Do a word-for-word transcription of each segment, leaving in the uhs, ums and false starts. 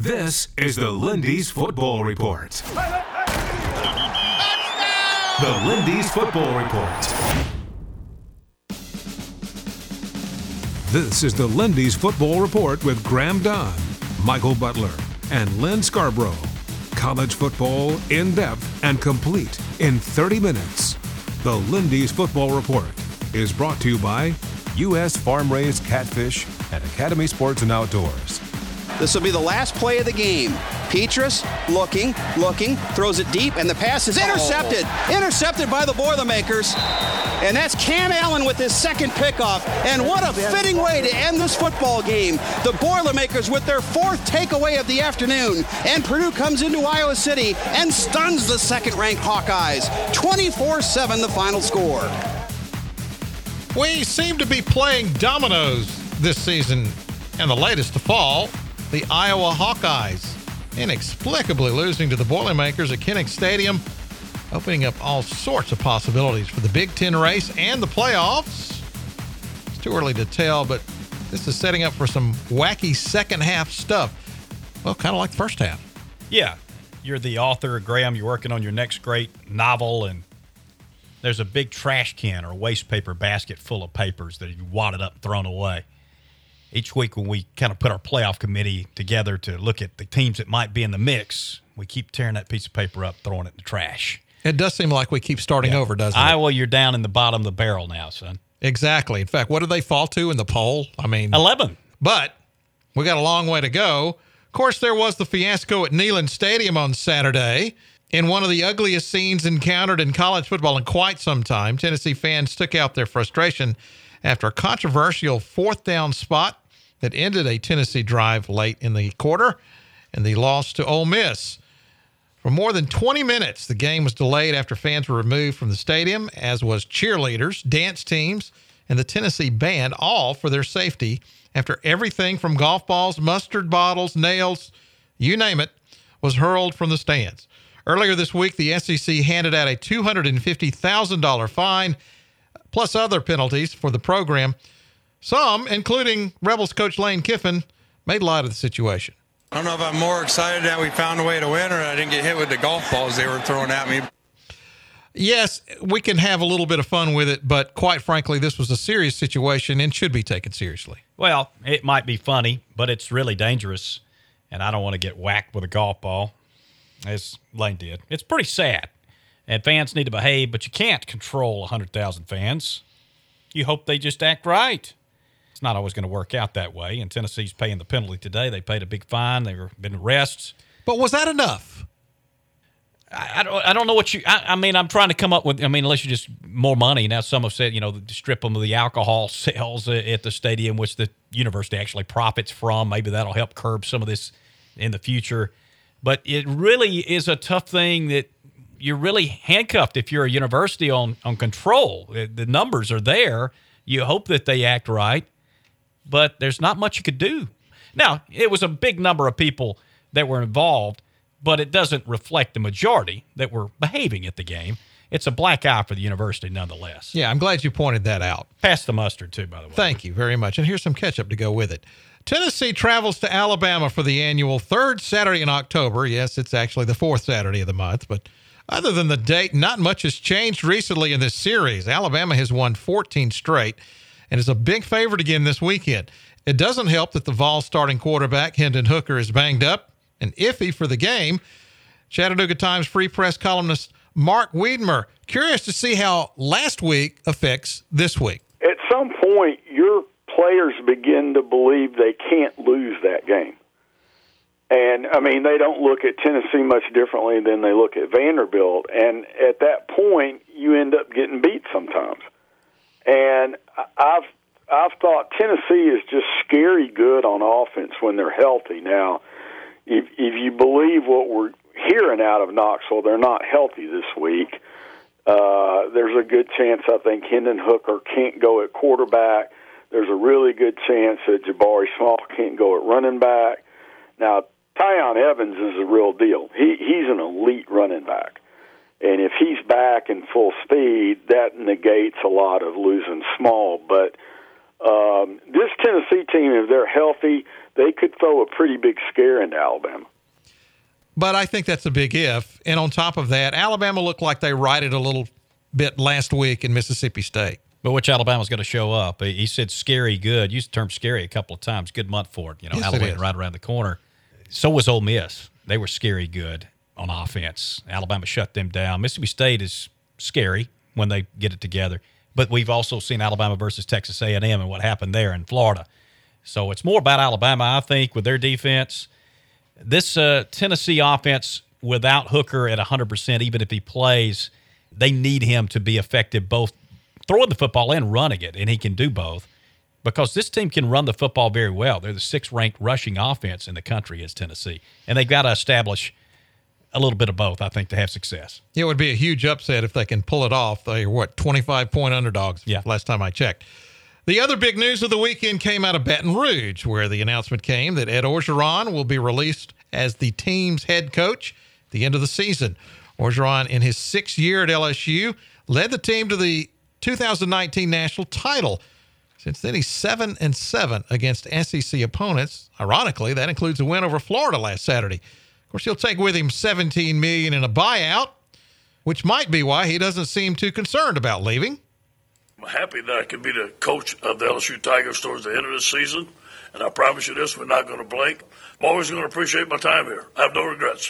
This is the Lindy's Football Report. The Lindy's Football Report. This is the Lindy's Football Report with Graham Dunn, Michael Butler, and Lynn Scarborough. College football in depth and complete in thirty minutes. The Lindy's Football Report is brought to you by U S Farm-Raised Catfish and Academy Sports and Outdoors. This will be the last play of the game. Petrus looking, looking, throws it deep, and the pass is intercepted. Oh. Intercepted by the Boilermakers. And that's Cam Allen with his second pickoff. And what a fitting way to end this football game. The Boilermakers with their fourth takeaway of the afternoon. And Purdue comes into Iowa City and stuns the second-ranked Hawkeyes. twenty-four seven the final score. We seem to be playing dominoes this season. And the latest to fall, the Iowa Hawkeyes inexplicably losing to the Boilermakers at Kinnick Stadium, opening up all sorts of possibilities for the Big Ten race and the playoffs. It's too early to tell, but this is setting up for some wacky second half stuff. Well, kind of like the first half. Yeah. You're the author, Graham. You're working on your next great novel, and there's a big trash can or waste paper basket full of papers that you wadded up and thrown away. Each week when we kind of put our playoff committee together to look at the teams that might be in the mix, we keep tearing that piece of paper up, throwing it in the trash. It does seem like we keep starting yeah. over, doesn't it? Iowa, you're down in the bottom of the barrel now, son. Exactly. In fact, what do they fall to in the poll? I mean, eleven. But we got a long way to go. Of course, there was the fiasco at Neyland Stadium on Saturday. In one of the ugliest scenes encountered in college football in quite some time, Tennessee fans took out their frustration after a controversial fourth down spot that ended a Tennessee drive late in the quarter and the loss to Ole Miss. For more than twenty minutes, the game was delayed after fans were removed from the stadium, as was cheerleaders, dance teams, and the Tennessee band, all for their safety, after everything from golf balls, mustard bottles, nails, you name it, was hurled from the stands. Earlier this week, the S E C handed out a two hundred fifty thousand dollars fine, plus other penalties for the program. Some, including Rebels coach Lane Kiffin, made light of the situation. I don't know if I'm more excited that we found a way to win or I didn't get hit with the golf balls they were throwing at me. Yes, we can have a little bit of fun with it, but quite frankly, this was a serious situation and should be taken seriously. Well, it might be funny, but it's really dangerous, and I don't want to get whacked with a golf ball, as Lane did. It's pretty sad, and fans need to behave, but you can't control one hundred thousand fans. You hope they just act right. It's not always going to work out that way, and Tennessee's paying the penalty today. They paid a big fine. They've been arrested. But was that enough? I, I, don't, I don't know what you I, – I mean, I'm trying to come up with – I mean, unless you just more money. Now, some have said, you know, strip them of the alcohol sales at the stadium, which the university actually profits from. Maybe that'll help curb some of this in the future. But it really is a tough thing that you're really handcuffed if you're a university on, on control. The numbers are there. You hope that they act right. But there's not much you could do. Now, it was a big number of people that were involved, but it doesn't reflect the majority that were behaving at the game. It's a black eye for the university nonetheless. Yeah, I'm glad you pointed that out. Pass the mustard, too, by the way. Thank you very much. And here's some ketchup to go with it. Tennessee travels to Alabama for the annual third Saturday in October. Yes, it's actually the fourth Saturday of the month, but other than the date, not much has changed recently in this series. Alabama has won fourteen straight and is a big favorite again this weekend. It doesn't help that the Vols starting quarterback, Hendon Hooker, is banged up and iffy for the game. Chattanooga Times Free Press columnist Mark Wiedmer, curious to see how last week affects this week. At some point, your players begin to believe they can't lose that game. And, I mean, they don't look at Tennessee much differently than they look at Vanderbilt. And at that point, you end up getting beat sometimes. And I've I've thought Tennessee is just scary good on offense when they're healthy. Now, if if you believe what we're hearing out of Knoxville, they're not healthy this week. Uh, there's a good chance I think Hendon Hooker can't go at quarterback. There's a really good chance that Jabari Small can't go at running back. Now, Tyon Evans is a real deal. He he's an elite running back. And if he's back in full speed, that negates a lot of losing Small. But Um, this Tennessee team, if they're healthy, they could throw a pretty big scare into Alabama. But I think that's a big if. And on top of that, Alabama looked like they righted a little bit last week in Mississippi State. But which Alabama's going to show up? He said scary good. Used the term scary a couple of times. Good month for it. You know, Yes, Halloween right around the corner. So was Ole Miss. They were scary good on offense. Alabama shut them down. Mississippi State is scary when they get it together. But we've also seen Alabama versus Texas A and M and what happened there in Florida. So it's more about Alabama, I think, with their defense. This uh, Tennessee offense, without Hooker at one hundred percent, even if he plays, they need him to be effective both throwing the football and running it, and he can do both because this team can run the football very well. They're the sixth-ranked rushing offense in the country is Tennessee, and they've got to establish a little bit of both, I think, to have success. It would be a huge upset if they can pull it off. They are, what, twenty-five point underdogs yeah. last time I checked. The other big news of the weekend came out of Baton Rouge, where the announcement came that Ed Orgeron will be released as the team's head coach at the end of the season. Orgeron, in his sixth year at L S U, led the team to the two thousand nineteen national title. Since then, he's seven and seven against S E C opponents. Ironically, that includes a win over Florida last Saturday. Of course, he'll take with him seventeen million dollars in a buyout, which might be why he doesn't seem too concerned about leaving. I'm happy that I can be the coach of the L S U Tigers towards the end of the season, and I promise you this, we're not going to blink. I'm always going to appreciate my time here. I have no regrets.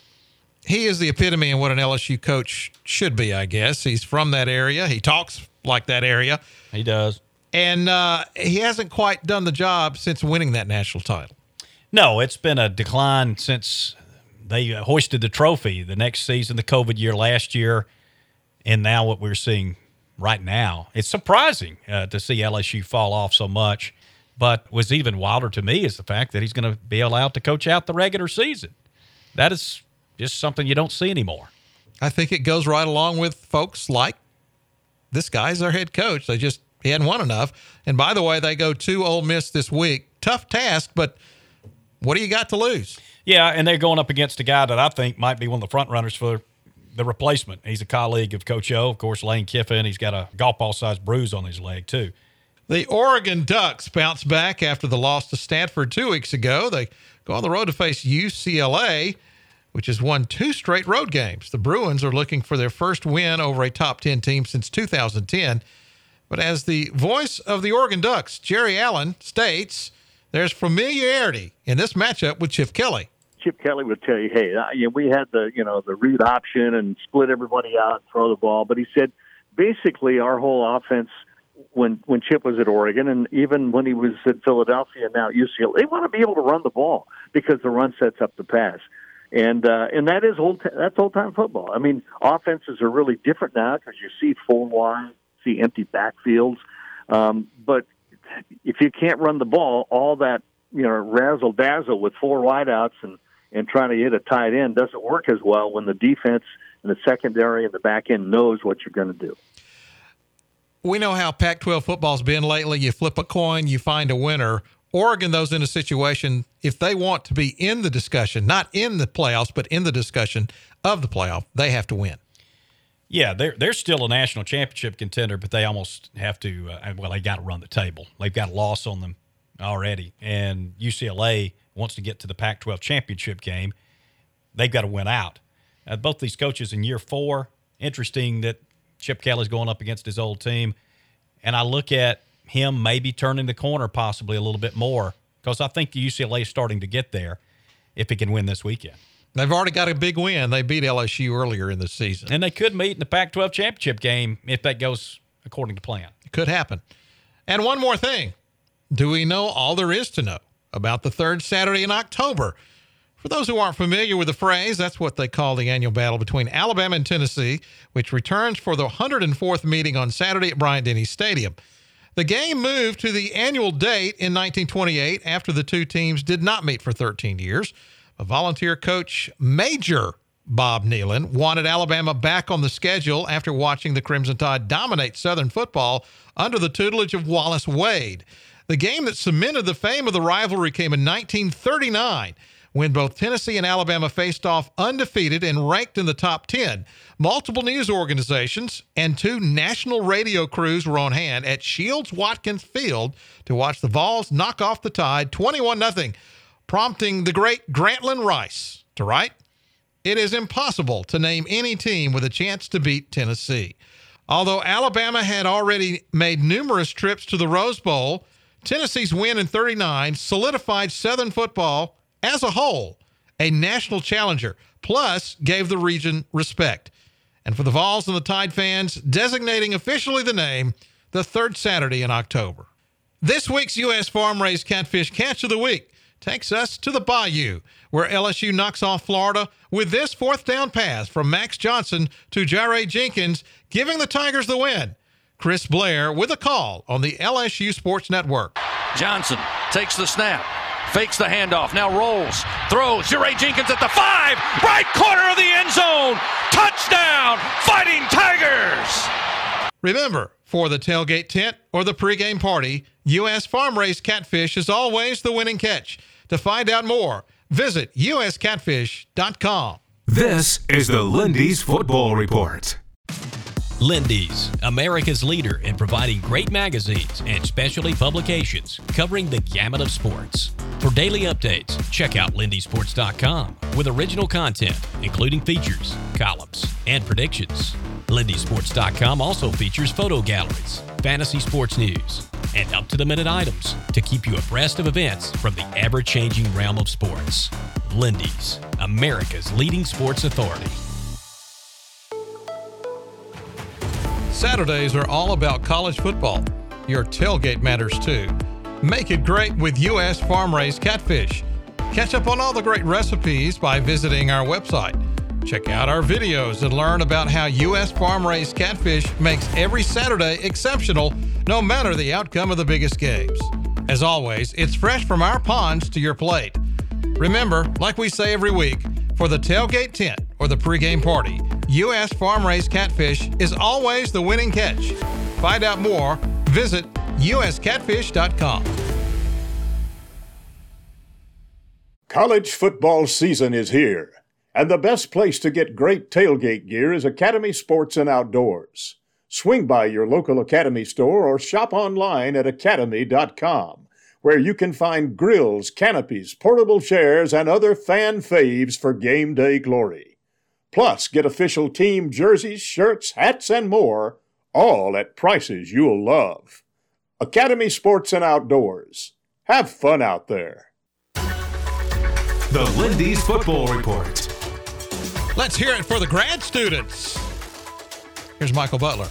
He is the epitome of what an L S U coach should be, I guess. He's from that area. He talks like that area. He does. And uh, he hasn't quite done the job since winning that national title. No, it's been a decline since they hoisted the trophy the next season, the COVID year last year, and now what we're seeing right now. It's surprising uh, to see L S U fall off so much, but what's even wilder to me is the fact that he's going to be allowed to coach out the regular season. That is just something you don't see anymore. I think it goes right along with folks like this guy's their head coach. They just, he hadn't won enough. And by the way, they go to Ole Miss this week. Tough task, but what do you got to lose? Yeah, and they're going up against a guy that I think might be one of the front runners for the replacement. He's a colleague of Coach O, of course, Lane Kiffin. He's got a golf ball-sized bruise on his leg, too. The Oregon Ducks bounced back after the loss to Stanford two weeks ago. They go on the road to face U C L A, which has won two straight road games. The Bruins are looking for their first win over a top ten team since two thousand ten. But as the voice of the Oregon Ducks, Jerry Allen, states, there's familiarity in this matchup with Chip Kelly. Chip Kelly would tell you, hey, you know, we had the, you know, the read option and split everybody out and throw the ball. But he said, basically, our whole offense, when when Chip was at Oregon and even when he was at Philadelphia and now at U C L A, they want to be able to run the ball because the run sets up the pass. And uh, and that is old. That's old time football. I mean, offenses are really different now because you see four wide, see empty backfields. Um, but if you can't run the ball, all that, you know, razzle dazzle with four wideouts and and trying to hit a tight end doesn't work as well when the defense and the secondary and the back end knows what you're going to do. We know how Pac twelve football's been lately. You flip a coin, you find a winner. Oregon, those in a situation, if they want to be in the discussion, not in the playoffs, but in the discussion of the playoff, they have to win. Yeah, they're, they're still a national championship contender, but they almost have to, uh, well, they got to run the table. They've got a loss on them already. And U C L A wants to get to the Pac twelve championship game. They've got to win out. Uh, both these coaches in year four, interesting that Chip Kelly's going up against his old team. And I look at him maybe turning the corner possibly a little bit more because I think the U C L A is starting to get there if he can win this weekend. They've already got a big win. They beat L S U earlier in the season. And they could meet in the Pac twelve championship game if that goes according to plan. It could happen. And one more thing. Do we know all there is to know about the third Saturday in October? For those who aren't familiar with the phrase, that's what they call the annual battle between Alabama and Tennessee, which returns for the one hundred fourth meeting on Saturday at Bryant-Denny Stadium. The game moved to the annual date in nineteen twenty-eight after the two teams did not meet for thirteen years. A volunteer coach, Major Bob Nealon, wanted Alabama back on the schedule after watching the Crimson Tide dominate Southern football under the tutelage of Wallace Wade. The game that cemented the fame of the rivalry came in nineteen thirty-nine when both Tennessee and Alabama faced off undefeated and ranked in the top ten. Multiple news organizations and two national radio crews were on hand at Shields-Watkins Field to watch the Vols knock off the Tide twenty-one nothing, prompting the great Grantland Rice to write, "It is impossible to name any team with a chance to beat Tennessee." Although Alabama had already made numerous trips to the Rose Bowl, Tennessee's win in thirty-nine solidified Southern football as a whole a national challenger, plus gave the region respect. And for the Vols and the Tide fans, designating officially the name the third Saturday in October. This week's U S Farm-Raised Catfish Catch of the Week takes us to the Bayou, where L S U knocks off Florida with this fourth down pass from Max Johnson to Jaray Jenkins, giving the Tigers the win. Chris Blair with a call on the L S U Sports Network. Johnson takes the snap, fakes the handoff, now rolls, throws, Jaray Jenkins at the five, right corner of the end zone, touchdown, Fighting Tigers! Remember, for the tailgate tent or the pregame party, U S Farm-Raised Catfish is always the winning catch. To find out more, visit U S catfish dot com. This is the Lindy's Football Report. Lindy's, America's leader in providing great magazines and specialty publications covering the gamut of sports. For daily updates, check out lindy sports dot com with original content, including features, columns, and predictions. lindy sports dot com also features photo galleries, fantasy sports news, and up-to-the-minute items to keep you abreast of events from the ever-changing realm of sports. Lindy's, America's leading sports authority. Saturdays are all about college football. Your tailgate matters too. Make it great with U S Farm-Raised Catfish. Catch up on all the great recipes by visiting our website. Check out our videos and learn about how U S Farm-Raised Catfish makes every Saturday exceptional, no matter the outcome of the biggest games. As always, it's fresh from our ponds to your plate. Remember, like we say every week, for the tailgate tent or the pregame party, U S Farm-Raised Catfish is always the winning catch. Find out more, visit U S catfish dot com. College football season is here, and the best place to get great tailgate gear is Academy Sports and Outdoors. Swing by your local Academy store or shop online at academy dot com, where you can find grills, canopies, portable chairs, and other fan faves for game day glory. Plus, get official team jerseys, shirts, hats, and more, all at prices you'll love. Academy Sports and Outdoors. Have fun out there. The Lindy's Football Report. Let's hear it for the grad students. Here's Michael Butler.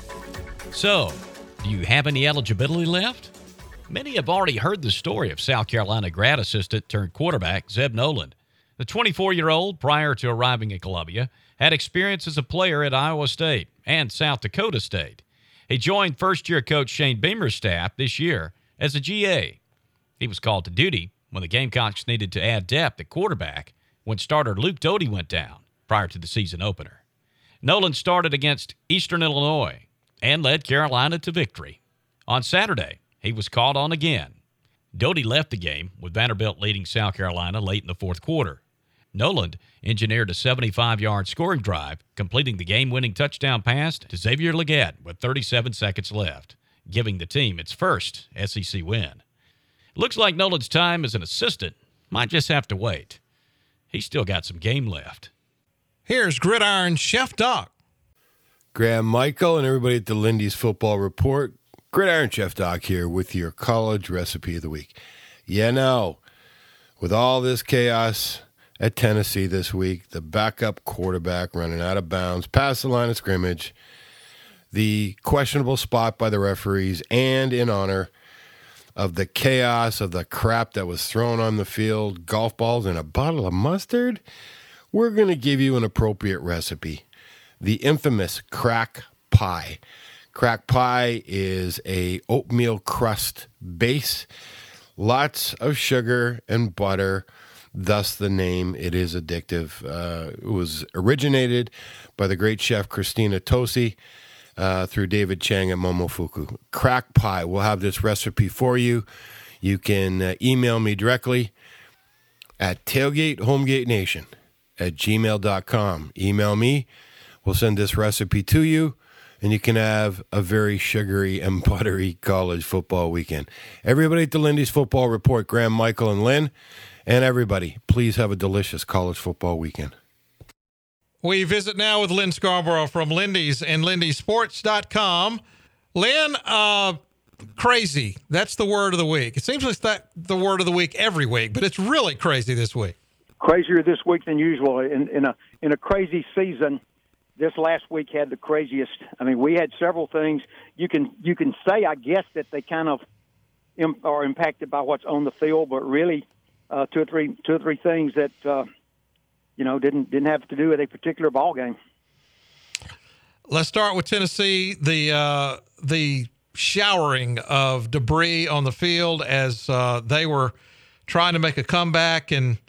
So, do you have any eligibility left? Many have already heard the story of South Carolina grad assistant turned quarterback Zeb Noland. The twenty-four-year-old, prior to arriving at Columbia, had experience as a player at Iowa State and South Dakota State. He joined first-year coach Shane Beamer's staff this year as a G A. He was called to duty when the Gamecocks needed to add depth at quarterback when starter Luke Doty went down prior to the season opener. Noland started against Eastern Illinois and led Carolina to victory. On Saturday, he was called on again. Doty left the game with Vanderbilt leading South Carolina late in the fourth quarter. Noland engineered a seventy-five-yard scoring drive, completing the game-winning touchdown pass to Xavier Legette with thirty-seven seconds left, giving the team its first S E C win. Looks like Noland's time as an assistant might just have to wait. He's still got some game left. Here's Gridiron Chef Doc. Graham Michael and everybody at the Lindy's Football Report. Gridiron Chef Doc here with your college recipe of the week. Yeah, no, with all this chaos at Tennessee this week, the backup quarterback running out of bounds past the line of scrimmage, the questionable spot by the referees, and in honor of the chaos of the crap that was thrown on the field, golf balls and a bottle of mustard, we're going to give you an appropriate recipe, the infamous crack pie. Crack pie is a oatmeal crust base, lots of sugar and butter, thus the name. It is addictive. Uh, it was originated by the great chef Christina Tosi uh, through David Chang at Momofuku. Crack pie. We'll have this recipe for you. You can uh, email me directly at tailgatehomegate.nation at gmail dot com. Email me. We'll send this recipe to you, and you can have a very sugary and buttery college football weekend. Everybody at the Lindy's Football Report, Graham, Michael, and Lynn, and everybody, please have a delicious college football weekend. We visit now with Lynn Scarborough from Lindy's and lindy sports dot com. Lynn, uh, crazy. That's the word of the week. It seems like that the word of the week every week, but it's really crazy this week. Crazier this week than usual. In, in a in a crazy season, this last week had the craziest. I mean, we had several things. You can you can say, I guess, that they kind of im- are impacted by what's on the field, but really, uh, two or three two or three things that uh, you know didn't didn't have to do with a particular ball game. Let's start with Tennessee. The uh, the showering of debris on the field as uh, they were trying to make a comeback, and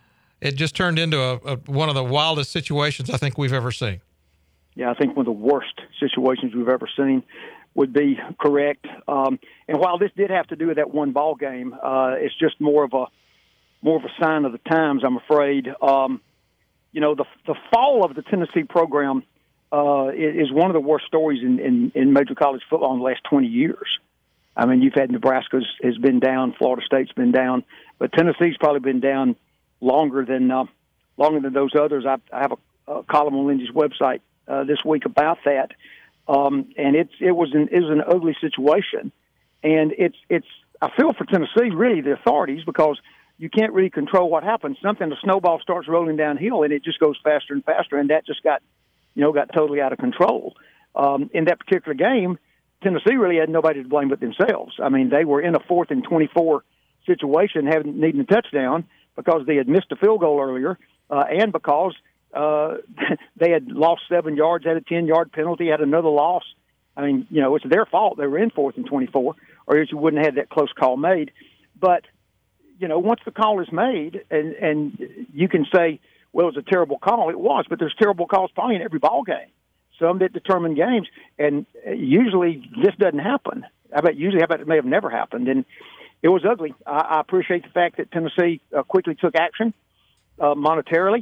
it just turned into a, a, one of the wildest situations I think we've ever seen. Yeah, I think one of the worst situations we've ever seen would be correct. Um, and while this did have to do with that one ball game, uh, it's just more of a more of a sign of the times, I'm afraid. Um, you know, the the fall of the Tennessee program uh, is one of the worst stories in, in, in major college football in the last twenty years. I mean, you've had Nebraska's has been down, Florida State's been down, but Tennessee's probably been down longer than uh, longer than those others. I, I have a, a column on Lindy's website uh, this week about that, um, and it's it was an it was an ugly situation, and it's it's I feel for Tennessee, really the authorities, because you can't really control what happens. Something, the snowball starts rolling downhill, and it just goes faster and faster, and that just got you know got totally out of control. Um, in that particular game, Tennessee really had nobody to blame but themselves. I mean, they were in a fourth and twenty-four situation, having needing a touchdown, because they had missed a field goal earlier, uh, and because uh, they had lost seven yards, had a ten-yard penalty, had another loss. I mean, you know, it's their fault they were in fourth and twenty-four, or else you wouldn't have had that close call made. But, you know, once the call is made, and, and you can say, well, it was a terrible call. It was, but there's terrible calls probably in every ball game, some that determine games, and usually this doesn't happen. I bet usually, I bet it may have never happened, and it was ugly. I, I appreciate the fact that Tennessee uh, quickly took action uh, monetarily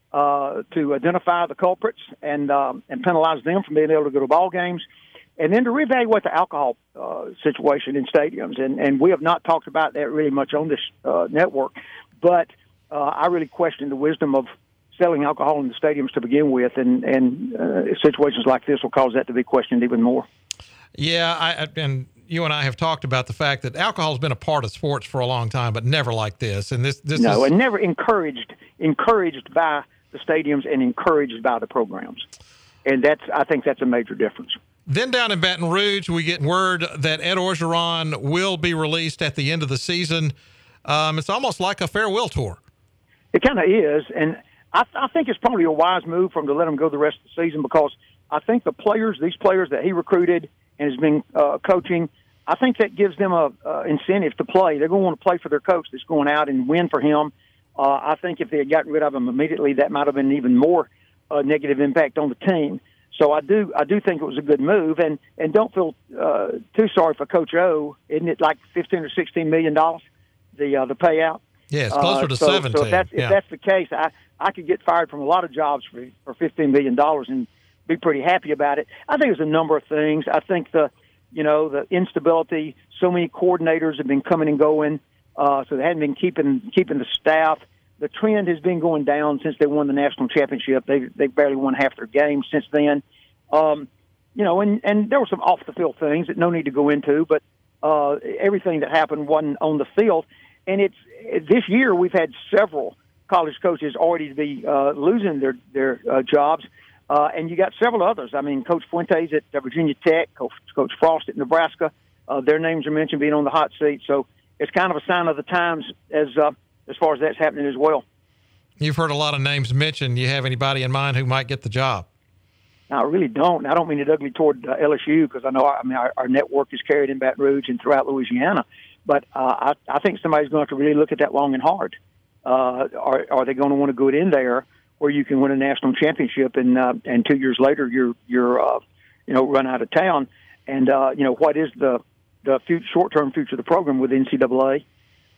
uh, to identify the culprits and um, and penalize them from being able to go to ball games, and then to reevaluate the alcohol uh, situation in stadiums. And, and we have not talked about that really much on this uh, network, but uh, I really question the wisdom of selling alcohol in the stadiums to begin with, and, and uh, situations like this will cause that to be questioned even more. Yeah, I, and you and I have talked about the fact that alcohol has been a part of sports for a long time, but never like this. And this, this no, is... and never encouraged, encouraged by the stadiums and encouraged by the programs. And that's, I think that's a major difference. Then down in Baton Rouge, we get word that Ed Orgeron will be released at the end of the season. Um, it's almost like a farewell tour. It kind of is, and I, I think it's probably a wise move for him to let him go the rest of the season, because I think the players, these players that he recruited and has been uh, coaching, I think that gives them a uh, incentive to play. They're going to want to play for their coach that's going out and win for him. Uh, I think if they had gotten rid of him immediately, that might have been even more uh, negative impact on the team. So I do, I do think it was a good move, and, and don't feel uh, too sorry for Coach O. Isn't it like fifteen or sixteen million dollars the uh, the payout? Yeah, it's closer uh, to so, seventeen. So if that's, yeah. if that's the case, I I could get fired from a lot of jobs for for fifteen million dollars and be pretty happy about it. I think there's a number of things. I think the you know the instability. So many coordinators have been coming and going, uh, so they hadn't been keeping keeping the staff. The trend has been going down since they won the national championship. They they barely won half their games since then. Um, you know, and, and there were some off the field things that no need to go into, but uh, everything that happened wasn't on the field. And it's this year we've had several college coaches already be uh, losing their their uh, jobs, uh, and you got several others. I mean, Coach Fuentes at Virginia Tech, Coach, Coach Frost at Nebraska. Uh, their names are mentioned being on the hot seat, so it's kind of a sign of the times as uh, as far as that's happening as well. You've heard a lot of names mentioned. Do you have anybody in mind who might get the job? No, I really don't. I don't mean it ugly toward uh, L S U, because I know I mean our, our network is carried in Baton Rouge and throughout Louisiana. But uh, I, I think somebody's going to have to really look at that long and hard. Uh, are, are they going to want to go in there where you can win a national championship and uh, and two years later you're you're uh, you know run out of town? And uh, you know what is the the future, short term future of the program with N C double A?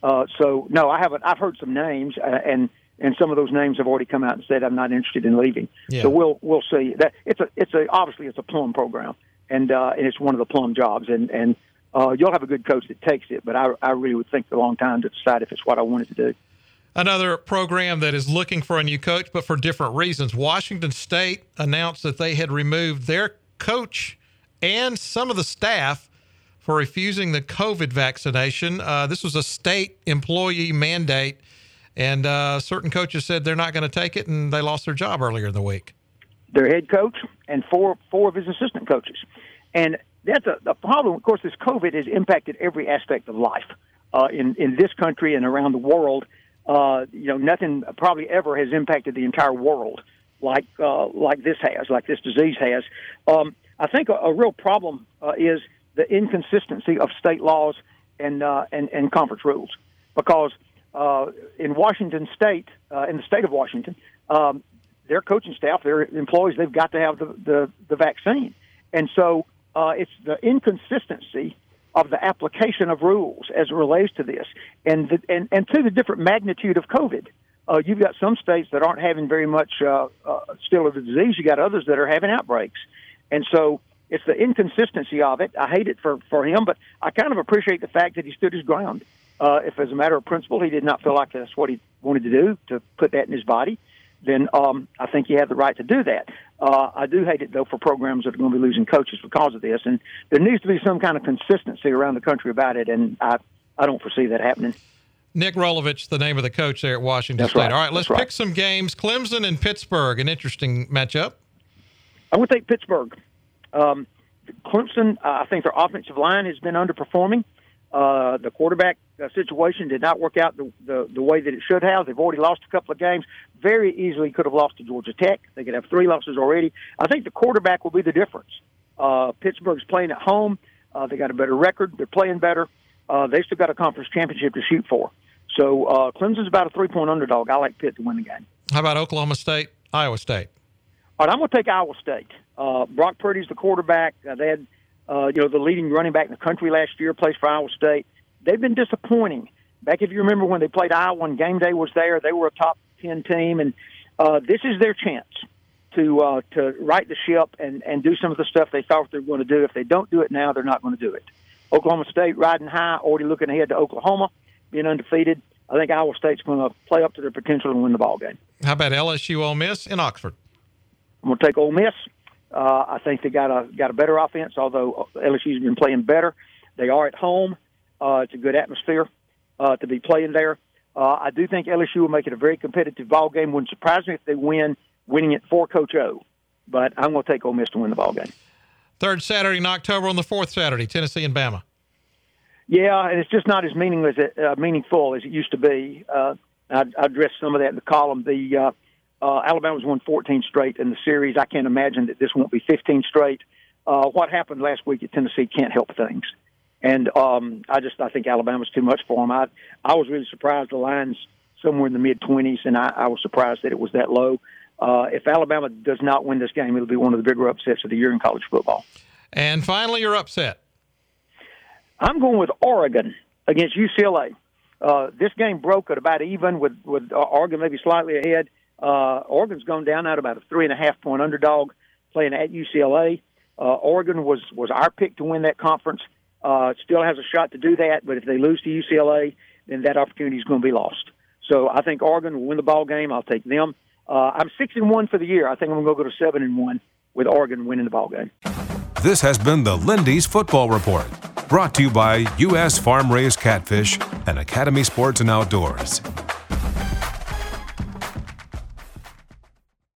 Uh, so no, I haven't. I've heard some names, uh, and and some of those names have already come out and said I'm not interested in leaving. Yeah. So we'll we'll see. That it's a it's a obviously it's a plum program, and uh, and it's one of the plum jobs, and and uh, you'll have a good coach that takes it. But I I really would think a long time to decide if it's what I wanted to do. Another program that is looking for a new coach, but for different reasons. Washington State announced that they had removed their coach and some of the staff for refusing the COVID vaccination. Uh, this was a state employee mandate, and uh, certain coaches said they're not going to take it, and they lost their job earlier in the week. Their head coach and four four of his assistant coaches. And that's a, a problem. Of course, this COVID has impacted every aspect of life uh, in, in this country and around the world. Uh, you know, nothing probably ever has impacted the entire world like uh, like this has, like this disease has. Um, I think a, a real problem uh, is the inconsistency of state laws and uh, and, and conference rules. Because uh, in Washington State, uh, in the state of Washington, um, their coaching staff, their employees, they've got to have the, the, the vaccine. And so uh, it's the inconsistency of the application of rules as it relates to this, and the, and, and to the different magnitude of COVID. Uh, you've got some states that aren't having very much uh, uh, still of the disease. You got others that are having outbreaks. And so it's the inconsistency of it. I hate it for, for him, but I kind of appreciate the fact that he stood his ground. Uh, if as a matter of principle he did not feel like that's what he wanted to do, to put that in his body, then um, I think he had the right to do that. Uh, I do hate it, though, for programs that are going to be losing coaches because of this. And there needs to be some kind of consistency around the country about it, and I, I don't foresee that happening. Nick Rolovich, the name of the coach there at Washington That's State. right. All right, let's That's pick right. some games. Clemson and Pittsburgh, an interesting matchup. I'm going to take Pittsburgh. Um, Clemson, uh, I think their offensive line has been underperforming. Uh, the quarterback uh, situation did not work out the, the, the way that it should have. They've already lost a couple of games. Very easily could have lost to Georgia Tech. They could have three losses already. I think the quarterback will be the difference. Uh, Pittsburgh's playing at home. Uh, they got a better record. They're playing better. Uh, they still got a conference championship to shoot for. So uh, Clemson's about a three-point underdog. I like Pitt to win the game. How about Oklahoma State, Iowa State? All right, I'm going to take Iowa State. Uh, Brock Purdy's the quarterback. Uh, they had, uh, you know, the leading running back in the country last year, plays for Iowa State. They've been disappointing. Back if you remember when they played Iowa and game day was there, they were a top ten team, and uh, this is their chance to uh, to right the ship and, and do some of the stuff they thought they were going to do. If they don't do it now, they're not going to do it. Oklahoma State riding high, already looking ahead to Oklahoma, being undefeated. I think Iowa State's going to play up to their potential and win the ball game. How about L S U Ole Miss in Oxford? I'm going to take Ole Miss. Uh, I think they got a got a better offense, although L S U's been playing better. They are at home. Uh, it's a good atmosphere uh, to be playing there. Uh, I do think L S U will make it a very competitive ball game. Wouldn't surprise me if they win, winning it for Coach O. But I'm going to take Ole Miss to win the ball game. Third Saturday in October on the fourth Saturday, Tennessee and Bama. Yeah, and it's just not as meaningless, uh, meaningful as it used to be. Uh, I, I addressed some of that in the column. The uh, uh, Alabama's won fourteen straight in the series. I can't imagine that this won't be fifteen straight. Uh, what happened last week at Tennessee can't help things. And um, I just I think Alabama's too much for them. I I was really surprised the line's somewhere in the mid-twenties, and I, I was surprised that it was that low. Uh, if Alabama does not win this game, it'll be one of the bigger upsets of the year in college football. And finally, your upset. I'm going with Oregon against U C L A. Uh, this game broke at about even with, with Oregon maybe slightly ahead. Uh, Oregon's gone down at about a three-and-a-half-point underdog playing at U C L A. Uh, Oregon was, was our pick to win that conference. Uh, still has a shot to do that, but if they lose to U C L A, then that opportunity is going to be lost. So I think Oregon will win the ball game. I'll take them. Uh, I'm six and one for the year. I think I'm going to go to seven and one with Oregon winning the ball game. This has been the Lindy's Football Report, brought to you by U S Farm Raised Catfish and Academy Sports and Outdoors.